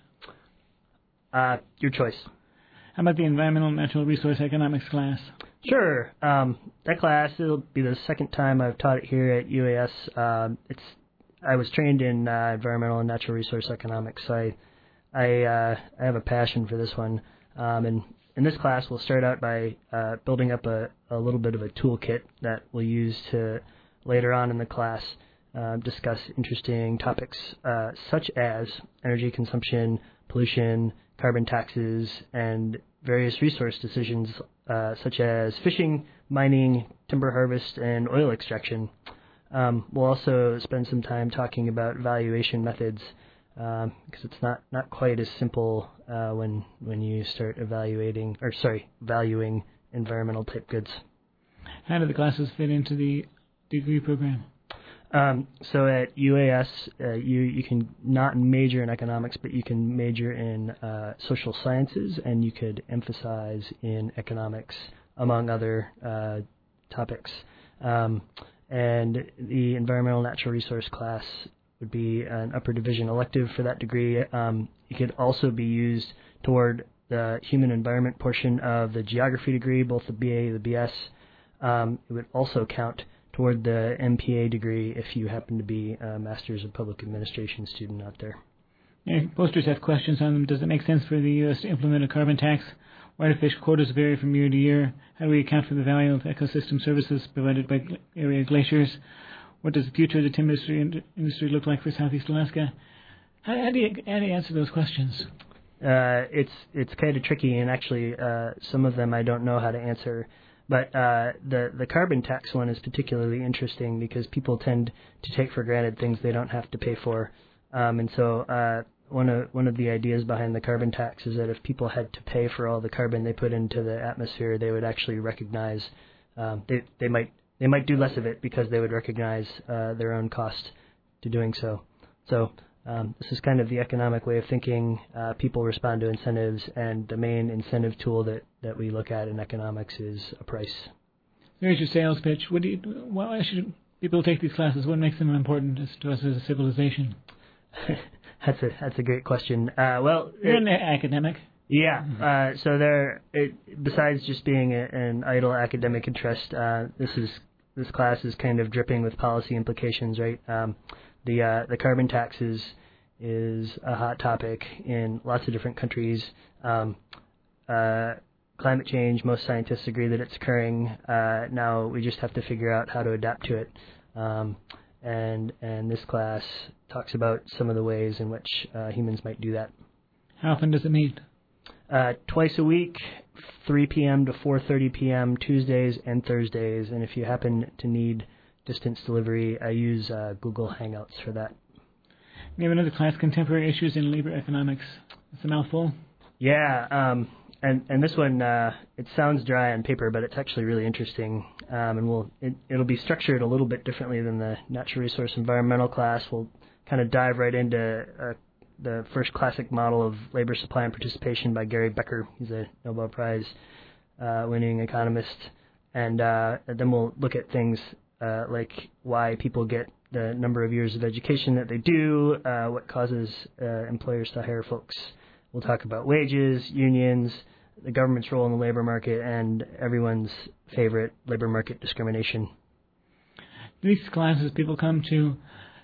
Uh, your choice. How about the environmental natural resource economics class? Sure. Um, that class, it'll be the second time I've taught it here at U A S. Uh, it's I was trained in uh, environmental and natural resource economics, so I I, uh, I have a passion for this one. Um, and in this class, we'll start out by uh, building up a, a little bit of a toolkit that we'll use to later on in the class uh, discuss interesting topics uh, such as energy consumption, pollution, carbon taxes, and various resource decisions uh, such as fishing, mining, timber harvest, and oil extraction. Um, we'll also spend some time talking about valuation methods um, because it's not, not quite as simple uh, when when you start evaluating or sorry valuing environmental type goods. How do the classes fit into the degree program? Um, so at U A S, uh, you you can not major in economics, but you can major in uh, social sciences, and you could emphasize in economics, among other uh, topics. Um, and the environmental natural resource class would be an upper division elective for that degree. Um, it could also be used toward the human environment portion of the geography degree, both the B A and the B S. Um, it would also count toward the M P A degree if you happen to be a Master's of Public Administration student out there. Yeah, posters have questions on them. Does it make sense for the U S to implement a carbon tax? Why do fish quotas vary from year to year? How do we account for the value of ecosystem services provided by area glaciers? What does the future of the timber industry, industry look like for Southeast Alaska? How, how, do, you, how do you answer those questions? Uh, it's it's kind of tricky, and actually uh, some of them I don't know how to answer. But uh, the the carbon tax one is particularly interesting because people tend to take for granted things they don't have to pay for, um, and so uh, one of one of the ideas behind the carbon tax is that if people had to pay for all the carbon they put into the atmosphere, they would actually recognize um, they they might they might do less of it because they would recognize uh, their own cost to doing so. So. Um, this is kind of the economic way of thinking. Uh, people respond to incentives, and the main incentive tool that, that we look at in economics is a price. There's your sales pitch. What do you, why should people take these classes? What makes them important to us as a civilization? that's a that's a great question. Uh, well, you're it, an academic. Yeah. Uh, so there, it, besides just being a, an idle academic interest, uh, this is this class is kind of dripping with policy implications, right? Um, The uh, the carbon tax is, is a hot topic in lots of different countries. Um, uh, climate change, most scientists agree that it's occurring. Uh, now we just have to figure out how to adapt to it. Um, and and this class talks about some of the ways in which uh, humans might do that. How often does it meet? Uh, twice a week, three p.m. to four thirty p.m. Tuesdays and Thursdays. And if you happen to need distance delivery, I use uh, Google Hangouts for that. We have another class, Contemporary Issues in Labor Economics. It's a mouthful. Yeah, um, and and this one uh, it sounds dry on paper, but it's actually really interesting. Um, and we'll it, it'll be structured a little bit differently than the natural resource environmental class. We'll kind of dive right into uh, the first classic model of labor supply and participation by Gary Becker. He's a Nobel Prize uh, winning economist, and, uh, and then we'll look at things uh, like why people get the number of years of education that they do, uh, what causes uh, employers to hire folks. We'll talk about wages, unions, the government's role in the labor market, and everyone's favorite labor market discrimination. These classes people come to,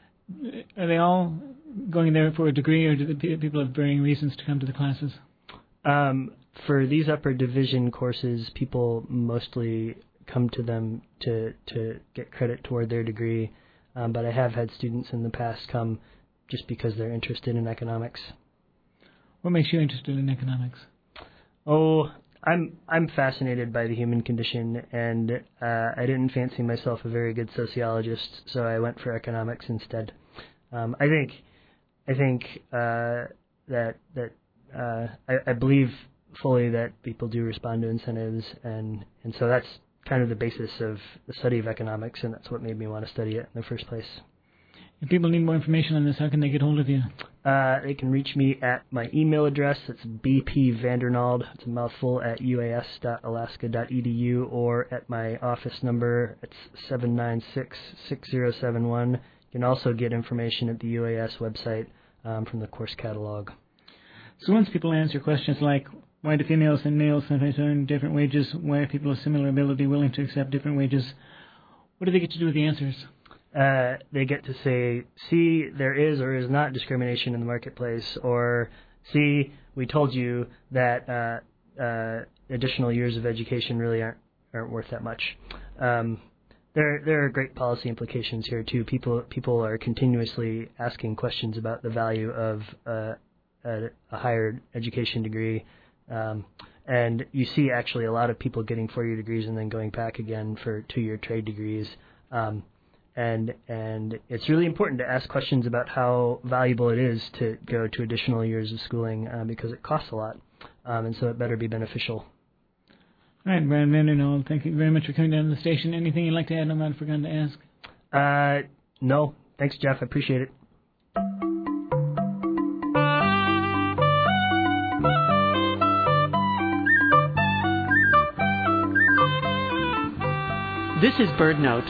are they all going there for a degree, or do the people have varying reasons to come to the classes? Um, for these upper division courses, people mostly come to them to, to get credit toward their degree. Um, but I have had students in the past come just because they're interested in economics. What makes you interested in economics? Oh, I'm I'm fascinated by the human condition, and uh, I didn't fancy myself a very good sociologist, so I went for economics instead. Um, I think I think uh, that that uh, I, I believe fully that people do respond to incentives, and, and so that's kind of the basis of the study of economics, and that's what made me want to study it in the first place. If people need more information on this, how can they get hold of you? Uh, they can reach me at my email address. It's b p vandernald, it's a mouthful, at u a s dot alaska dot e d u, or at my office number. It's seven nine six, six zero seven one. You can also get information at the U A S website um, from the course catalog. So once people answer questions like, why do females and males sometimes earn different wages? Why are people of similar ability willing to accept different wages? What do they get to do with the answers? Uh, they get to say, see, there is or is not discrimination in the marketplace, or see, we told you that uh, uh, additional years of education really aren't aren't worth that much. Um, there there are great policy implications here too. People people are continuously asking questions about the value of uh, a, a higher education degree. Um, and you see actually a lot of people getting four-year degrees and then going back again for two-year trade degrees. Um, and and it's really important to ask questions about how valuable it is to go to additional years of schooling uh, because it costs a lot, um, and so it better be beneficial. All right, Brian Vandernald, thank you very much for coming down to the station. Anything you'd like to add? I'm not forgotten to ask. Uh, no, thanks, Jeff. I appreciate it. This is BirdNote.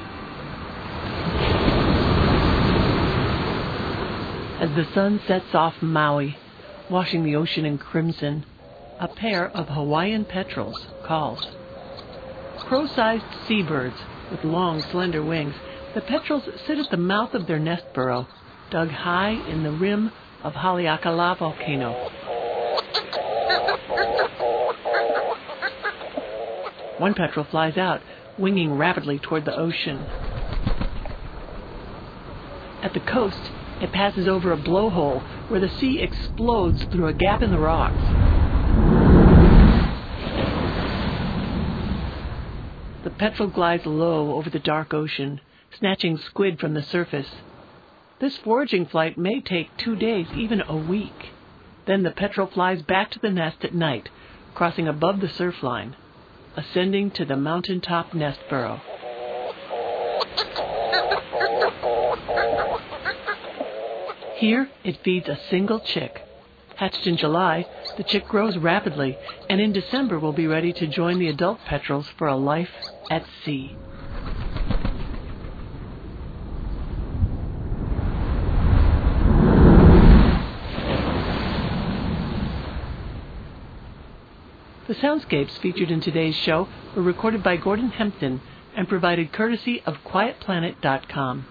As the sun sets off Maui, washing the ocean in crimson, a pair of Hawaiian petrels calls. Crow-sized seabirds with long, slender wings, the petrels sit at the mouth of their nest burrow, dug high in the rim of Haleakala volcano. One petrel flies out, winging rapidly toward the ocean. At the coast, it passes over a blowhole where the sea explodes through a gap in the rocks. The petrel glides low over the dark ocean, snatching squid from the surface. This foraging flight may take two days, even a week. Then the petrel flies back to the nest at night, crossing above the surf line, ascending to the mountaintop nest burrow. Here, it feeds a single chick. Hatched in July, the chick grows rapidly, and in December will be ready to join the adult petrels for a life at sea. The soundscapes featured in today's show were recorded by Gordon Hempton and provided courtesy of quiet planet dot com.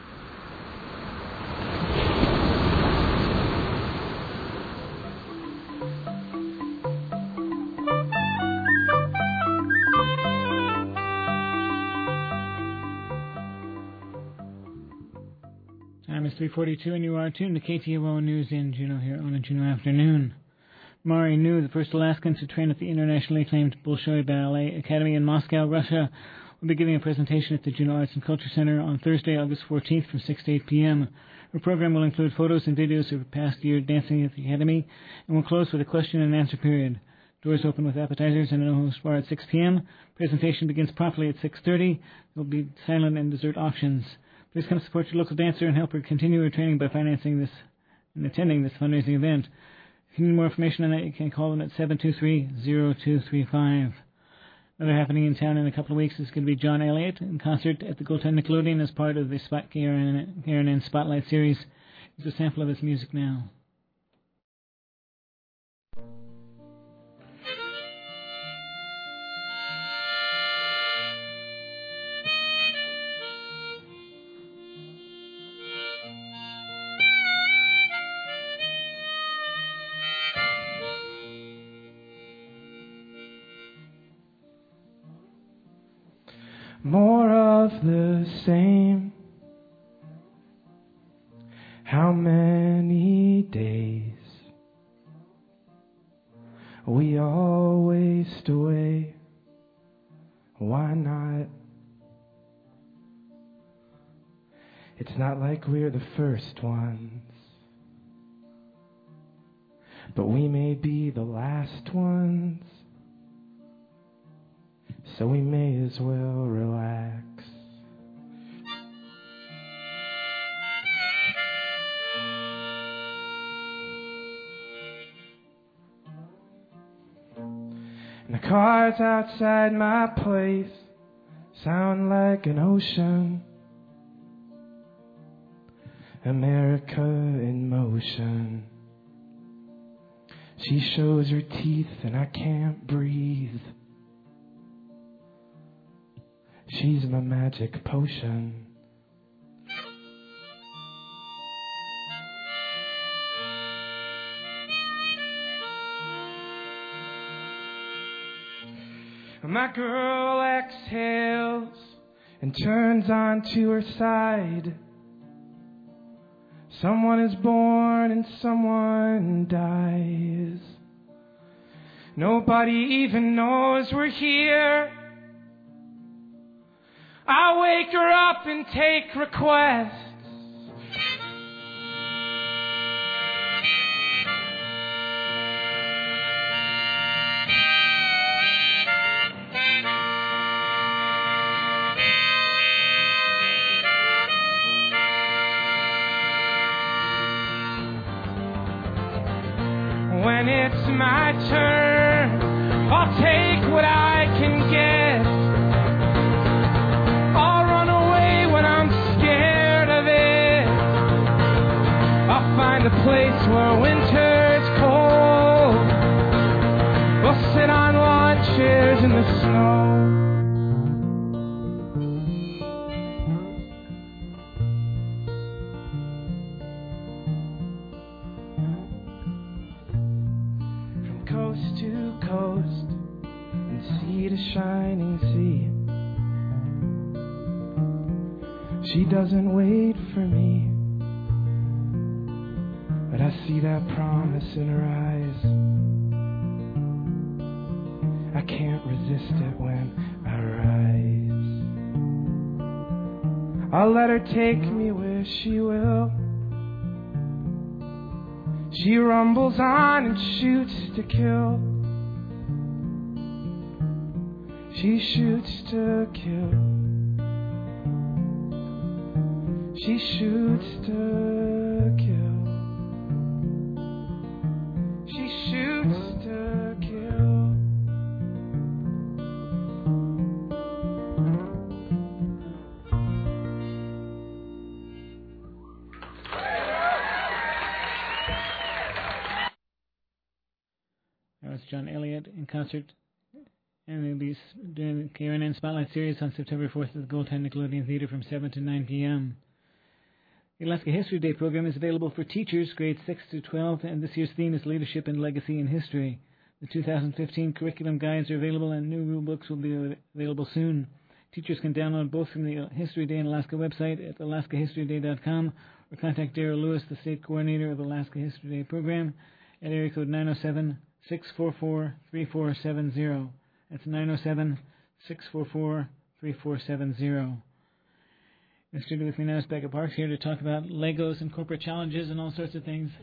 Time is three forty-two, and you are tuned to K T O O News in Juneau here on a Juneau afternoon. Mari Nu, the first Alaskans to train at the internationally acclaimed Bolshoi Ballet Academy in Moscow, Russia, will be giving a presentation at the Juneau Arts and Culture Center on Thursday, August fourteenth from six to eight p.m. Her program will include photos and videos of her past year dancing at the Academy and will close with a question and answer period. Doors open with appetizers and a no-host bar at six p.m. Presentation begins promptly at six thirty. There will be silent and dessert options. Please come support your local dancer and help her continue her training by financing this and attending this fundraising event. If you need more information on that, you can call them at seven two three, zero two three five. Another happening in town in a couple of weeks is going to be John Elliott in concert at the Goldtown Nickelodeon as part of the Spot K R N N Spotlight series. Here's a sample of his music now. More of the same. How many days we all waste away? Why not? It's not like we're the first ones, but we may be the last ones. So we may as well relax. And the cars outside my place sound like an ocean. America in motion. She shows her teeth and I can't breathe. She's my magic potion. My girl exhales and turns onto her side. Someone is born and someone dies. Nobody even knows we're here. I wake her up and take requests. When it's my turn, I'll take what I can get. I'll run away when I'm scared of it. I'll find a place where winter's cold. We'll sit on lawn chairs in the snow. Coast to coast and sea to shining sea. She doesn't wait for me, but I see that promise in her eyes. I can't resist it when I rise. I'll let her take me where she will. She rumbles on and shoots to kill. She shoots to kill. She shoots to kill. She shoots to kill. That was John Elliott in concert, and they'll be doing the K R N N Spotlight Series on September fourth at the Goldtown Nickelodeon Theater from seven to nine p.m. The Alaska History Day program is available for teachers grades six to twelve, and this year's theme is Leadership and Legacy in History. The two thousand fifteen curriculum guides are available, and new rule books will be available soon. Teachers can download both from the History Day in Alaska website at alaska history day dot com or contact Darrell Lewis, the state coordinator of the Alaska History Day program, at area code nine oh seven, six four four, three four seven zero. That's nine oh seven, six four four, three four seven zero. In the studio with me now is Becca Parks, here to talk about Legos and corporate challenges and all sorts of things.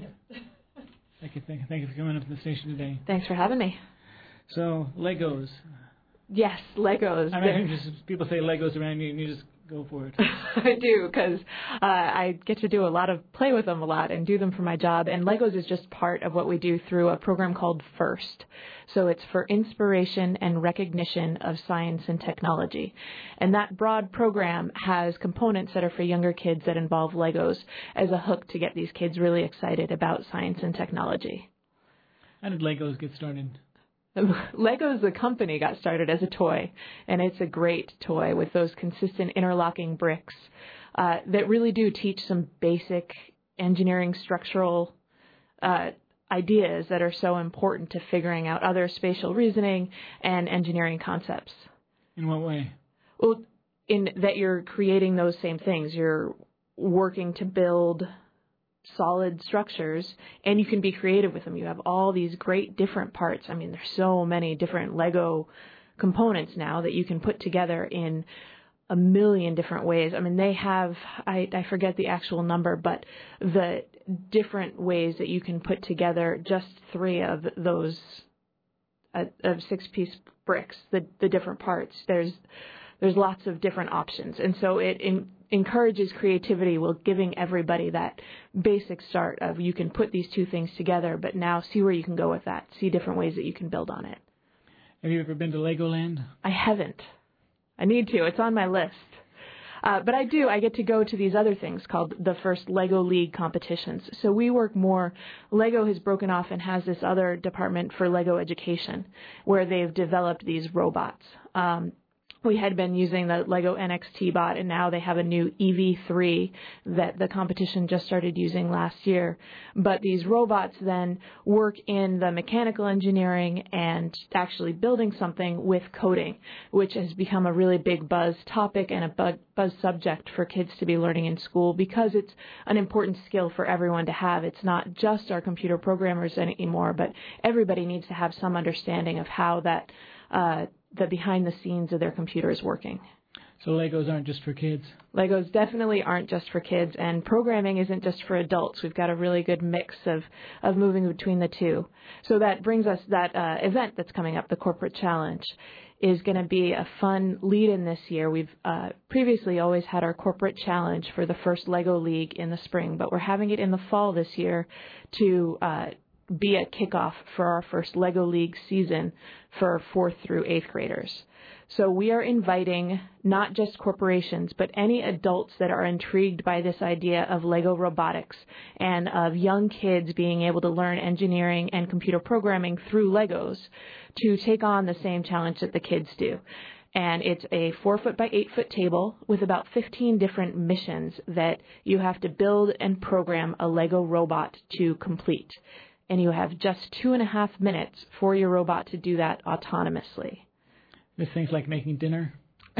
Thank you, thank you, thank you for coming up to the station today. Thanks for having me. So, Legos. Yes, Legos. I mean, just people say Legos around you, and you just go for it. I do, because uh, I get to do a lot of play with them a lot and do them for my job. And Legos is just part of what we do through a program called FIRST. So it's for inspiration and recognition of science and technology. And that broad program has components that are for younger kids that involve Legos as a hook to get these kids really excited about science and technology. How did Legos get started? Legos, the company, got started as a toy, and it's a great toy with those consistent interlocking bricks uh, that really do teach some basic engineering structural uh, ideas that are so important to figuring out other spatial reasoning and engineering concepts. In what way? Well, in that you're creating those same things. You're working to build solid structures, and you can be creative with them. You have all these great different parts. I mean, there's so many different Lego components now that you can put together in a million different ways. I mean, they have, I, I forget the actual number, but the different ways that you can put together just three of those uh, of six-piece bricks, the the different parts. There's there's lots of different options, and so it in, encourages creativity while giving everybody that basic start of you can put these two things together, but now see where you can go with that, see different ways that you can build on it. Have you ever been to Legoland? I haven't. I need to. It's on my list. Uh, but I do. I get to go to these other things called the FIRST Lego League competitions. So we work more. Lego has broken off and has this other department for Lego education where they've developed these robots. Um, We had been using the Lego N X T bot, and now they have a new E V three that the competition just started using last year. But these robots then work in the mechanical engineering and actually building something with coding, which has become a really big buzz topic and a buzz subject for kids to be learning in school because it's an important skill for everyone to have. It's not just our computer programmers anymore, but everybody needs to have some understanding of how that uh, the behind the scenes of their computer is working. So Legos aren't just for kids? Legos definitely aren't just for kids, and programming isn't just for adults. We've got a really good mix of, of moving between the two. So that brings us that uh, event that's coming up, the Corporate Challenge, is going to be a fun lead-in this year. We've uh, previously always had our Corporate Challenge for the FIRST Lego League in the spring, but we're having it in the fall this year to uh, be a kickoff for our first Lego League season for fourth through eighth graders. So we are inviting not just corporations, but any adults that are intrigued by this idea of Lego robotics and of young kids being able to learn engineering and computer programming through Legos to take on the same challenge that the kids do. And it's a four foot by eight foot table with about fifteen different missions that you have to build and program a Lego robot to complete. And you have just two and a half minutes for your robot to do that autonomously. This thing's like making dinner?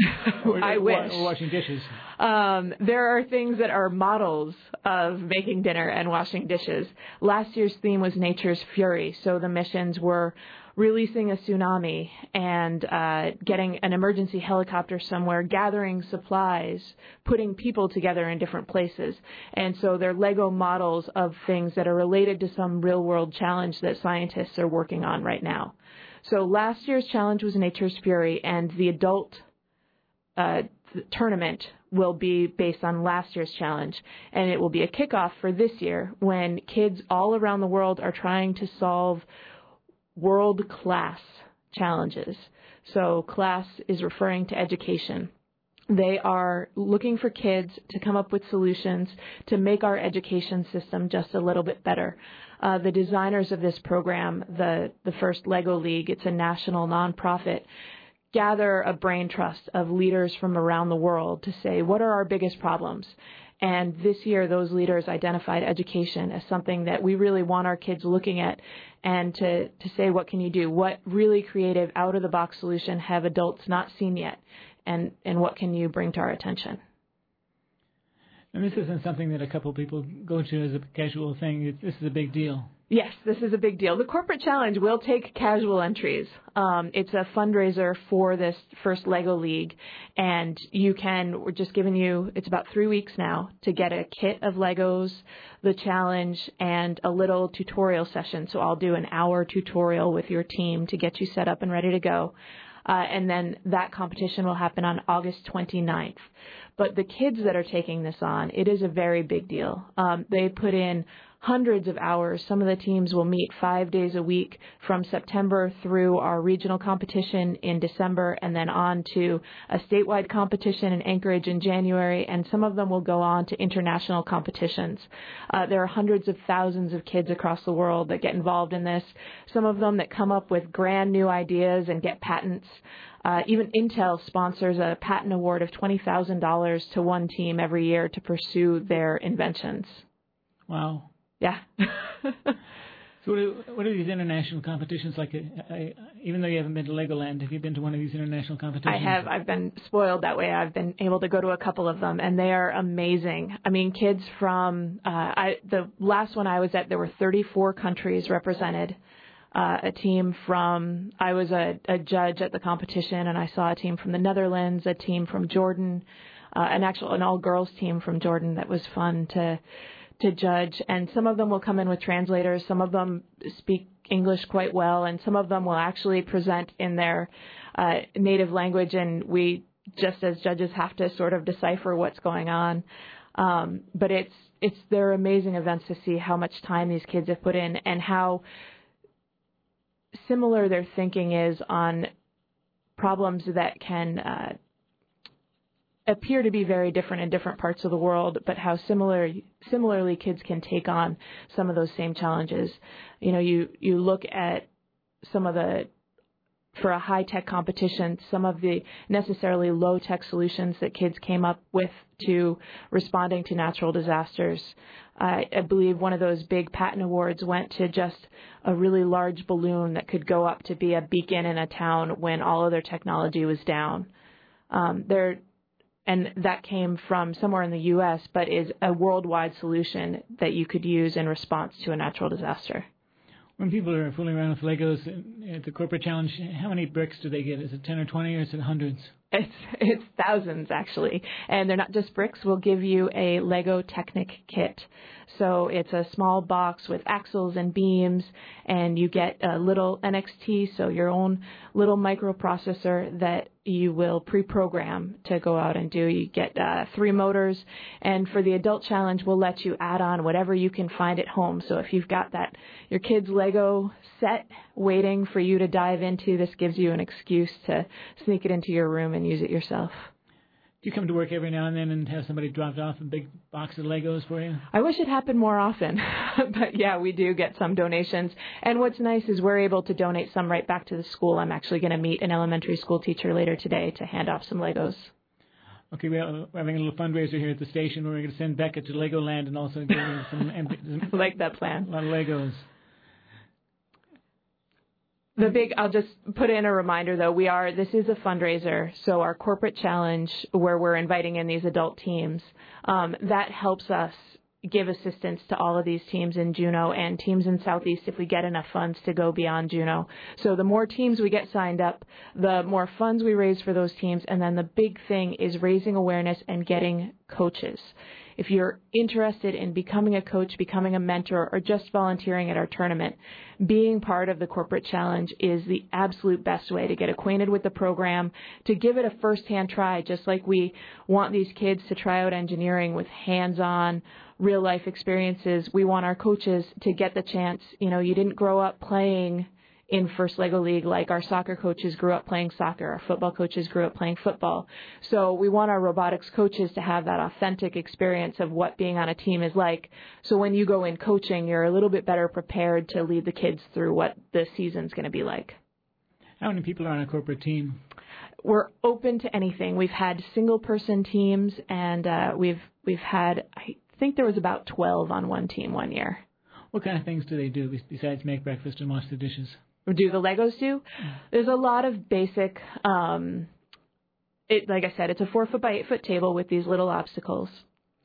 I wish. Or washing dishes. Um, there are things that are models of making dinner and washing dishes. Last year's theme was Nature's Fury, so the missions were releasing a tsunami and uh, getting an emergency helicopter somewhere, gathering supplies, putting people together in different places. And so they're Lego models of things that are related to some real-world challenge that scientists are working on right now. So last year's challenge was Nature's Fury, and the adult uh, tournament will be based on last year's challenge. And it will be a kickoff for this year when kids all around the world are trying to solve world-class challenges. So class is referring to education. They are looking for kids to come up with solutions to make our education system just a little bit better. Uh, the designers of this program, the, the FIRST Lego League, it's a national nonprofit, gather a brain trust of leaders from around the world to say, what are our biggest problems? And this year, those leaders identified education as something that we really want our kids looking at and to, to say, what can you do? What really creative, out-of-the-box solution have adults not seen yet? And, and what can you bring to our attention? And this isn't something that a couple people go to as a casual thing. It's, this is a big deal. Yes, this is a big deal. The Corporate Challenge will take casual entries. Um, it's a fundraiser for this first Lego League, and you can, we're just giving you, it's about three weeks now to get a kit of Legos, the challenge, and a little tutorial session. So I'll do an hour tutorial with your team to get you set up and ready to go. Uh, and then that competition will happen on August twenty-ninth. But the kids that are taking this on, it is a very big deal. Um, they put in hundreds of hours. Some of the teams will meet five days a week from September through our regional competition in December and then on to a statewide competition in Anchorage in January, and some of them will go on to international competitions. Uh, there are hundreds of thousands of kids across the world that get involved in this, some of them that come up with brand new ideas and get patents. Uh, even Intel sponsors a patent award of twenty thousand dollars to one team every year to pursue their inventions. Wow. Yeah. So what are, what are these international competitions like? I, I, even though you haven't been to Legoland, have you been to one of these international competitions? I have. I've been spoiled that way. I've been able to go to a couple of them, and they are amazing. I mean, kids from uh, I, the last one I was at, there were thirty-four countries represented. Uh, a team from, I was a, a judge at the competition, and I saw a team from the Netherlands, a team from Jordan, uh, an actual, an all-girls team from Jordan that was fun to to judge. And some of them will come in with translators. Some of them speak English quite well, and some of them will actually present in their uh, native language, and we, just as judges, have to sort of decipher what's going on. Um, but it's it's they're amazing events to see how much time these kids have put in and how similar their thinking is on problems that can uh, appear to be very different in different parts of the world, but how similar similarly kids can take on some of those same challenges. You know, you, you look at some of the, for a high-tech competition, some of the necessarily low-tech solutions that kids came up with to responding to natural disasters. I, I believe one of those big patent awards went to just a really large balloon that could go up to be a beacon in a town when all other technology was down. Um, there, and that came from somewhere in the U S, but is a worldwide solution that you could use in response to a natural disaster. When people are fooling around with Legos at the Corporate Challenge, how many bricks do they get? Is it ten or twenty, or is it hundreds? It's it's thousands, actually. And they're not just bricks. We'll give you a Lego Technic kit. So it's a small box with axles and beams, and you get a little N X T, so your own little microprocessor that you will pre-program to go out and do. You get uh, three motors, and for the adult challenge, we'll let you add on whatever you can find at home. So if you've got that, your kid's Lego set waiting for you to dive into, this gives you an excuse to sneak it into your room and use it yourself. Do you come to work every now and then and have somebody dropped off a big box of Legos for you? I wish it happened more often. But, yeah, we do get some donations. And what's nice is we're able to donate some right back to the school. I'm actually going to meet an elementary school teacher later today to hand off some Legos. Okay, we're having a little fundraiser here at the station where we're going to send Becca to Legoland and also give her some... some I like that plan. A lot of Legos. The big, I'll just put in a reminder, though, we are, this is a fundraiser, so our corporate challenge where we're inviting in these adult teams, um, that helps us give assistance to all of these teams in Juneau and teams in Southeast if we get enough funds to go beyond Juneau. So the more teams we get signed up, the more funds we raise for those teams, and then the big thing is raising awareness and getting coaches. If you're interested in becoming a coach, becoming a mentor, or just volunteering at our tournament, being part of the Corporate Challenge is the absolute best way to get acquainted with the program, to give it a first-hand try, just like we want these kids to try out engineering with hands-on, real-life experiences. We want our coaches to get the chance. You know, you didn't grow up playing in First Lego League like our soccer coaches grew up playing soccer, our football coaches grew up playing football. So we want our robotics coaches to have that authentic experience of what being on a team is like. So when you go in coaching, you're a little bit better prepared to lead the kids through what the season's going to be like. How many people are on a corporate team? We're open to anything. We've had single-person teams, and uh, we've we've had, I think there was about twelve on one team one year. What kind of things do they do besides make breakfast and wash the dishes? Do the Legos do? There's a lot of basic, um, it, like I said, it's a four foot by eight foot table with these little obstacles.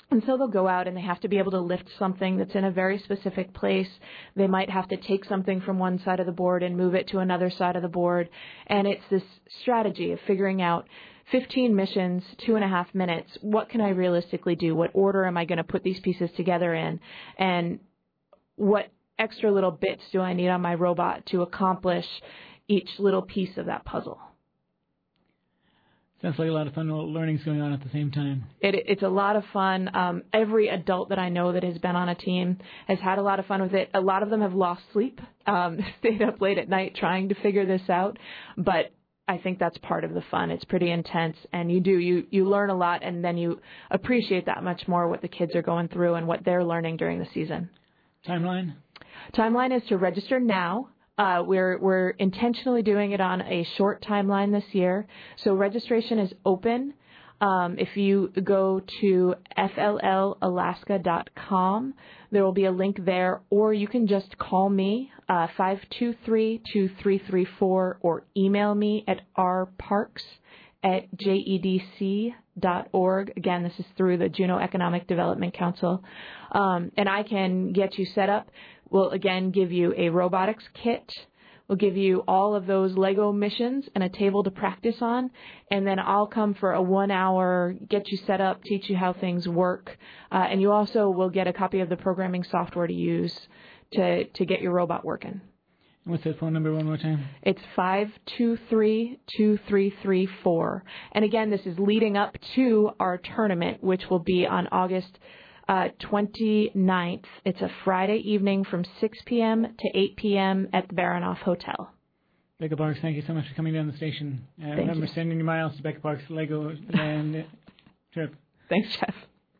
And so they'll go out and they have to be able to lift something that's in a very specific place. They might have to take something from one side of the board and move it to another side of the board. And it's this strategy of figuring out fifteen missions, two and a half minutes. What can I realistically do? What order am I going to put these pieces together in? And what extra little bits do I need on my robot to accomplish each little piece of that puzzle? Sounds like a lot of fun learning's going on at the same time. It, it's a lot of fun. Um, every adult that I know that has been on a team has had a lot of fun with it. A lot of them have lost sleep, um, stayed up late at night trying to figure this out. But I think that's part of the fun. It's pretty intense, and you do you you learn a lot, and then you appreciate that much more what the kids are going through and what they're learning during the season. Timeline? Timeline is to register now. Uh, we're we're intentionally doing it on a short timeline this year. So registration is open. Um, if you go to F L L Alaska dot com, there will be a link there, or you can just call me, uh, five two three, two three three four, or email me at r parks at j e d c dot org. Again, this is through the Juneau Economic Development Council. Um, and I can get you set up. We'll, again, give you a robotics kit. We'll give you all of those Lego missions and a table to practice on. And then I'll come for a one-hour, get you set up, teach you how things work. Uh, and you also will get a copy of the programming software to use to, to get your robot working. What's that phone number one more time? It's five two three, two three three four. And again, this is leading up to our tournament, which will be on August uh, twenty-ninth. It's a Friday evening from six p.m. to eight p.m. at the Baranoff Hotel. Becca Parks, thank you so much for coming down the station. Uh, Thank remember you. sending your miles to Becca Parks Lego Land trip. Thanks, Jeff.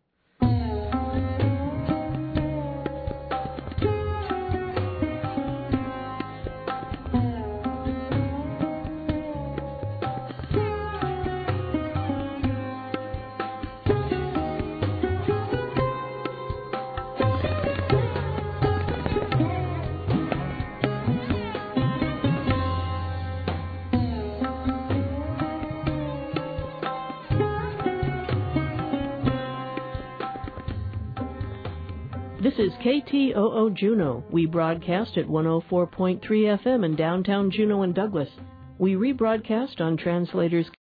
This is K T O O Juneau. We broadcast at one oh four point three F M in downtown Juneau and Douglas. We rebroadcast on Translators